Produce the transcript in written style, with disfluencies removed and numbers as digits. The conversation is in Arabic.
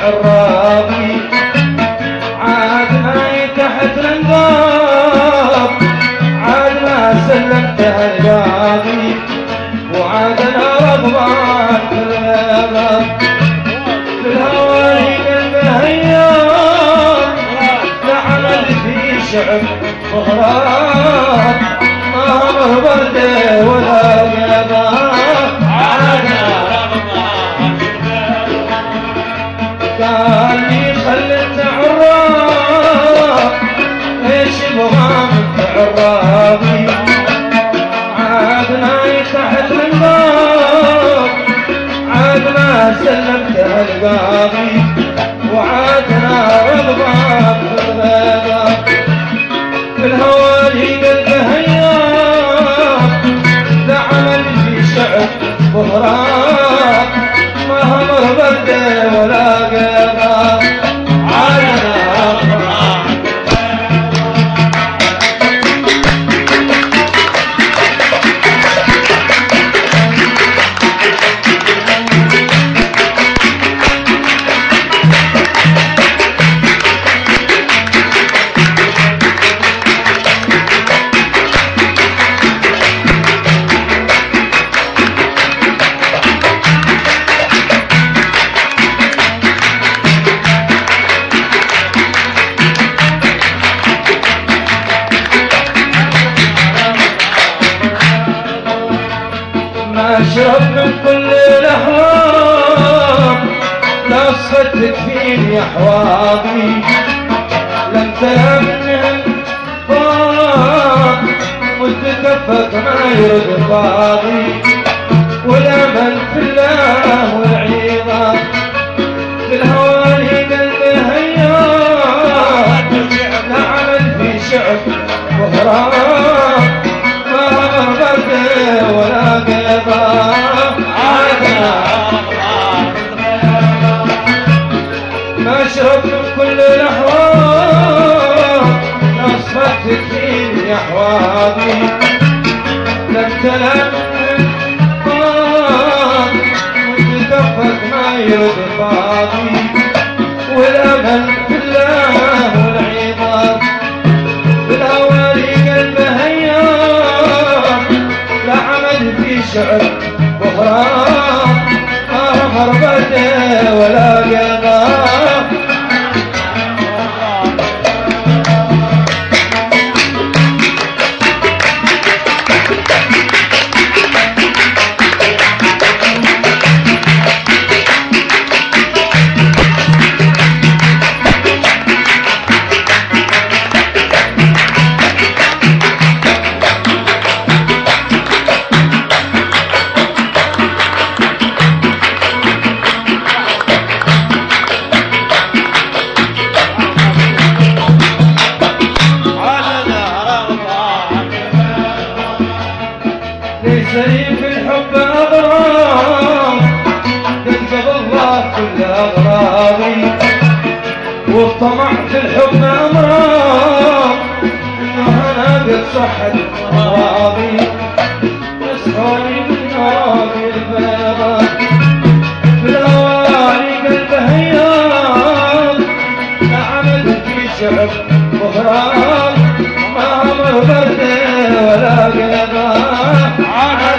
عرابي عادنا تحت الانقاض عادنا سلمته القاضي وعادنا رضوان في الغابة في الهوالي قلبه ايام لعمل في شعب مغراب ما مر برده ولا غابة عادنا قال لي خليت عراب ايش يبغى منك عرابي عادنا تحت الباب عادنا سلمته القاضي وعادنا رضبان في الغابة في الهوالي قلبه ايام لعمل في شعب ظهران ما همر برده ولا قيضة عادنا اشرب من كل الاحوام لا صدق فيني احواضي لم تلام منهم فاض متكفك ما يرد فاضي والامل في الله والعظام في الهوالي قلبه ايام نعمل في شعب وغرام ما همر برده ولا قيضة عادنا ما اشرب من كل الاحوال اصبحت فيني احواضي لم تلم فاض متكفك ما يرد فاضي والامل في الله والعظام في الهوالي قلبه ايام لعمل في شعب بغرام ما همر برده ولا قيضة سريف الحب أغرام تنقض الله كل أغراضي والطمع في الحب أمرام إنه أنا قد صحت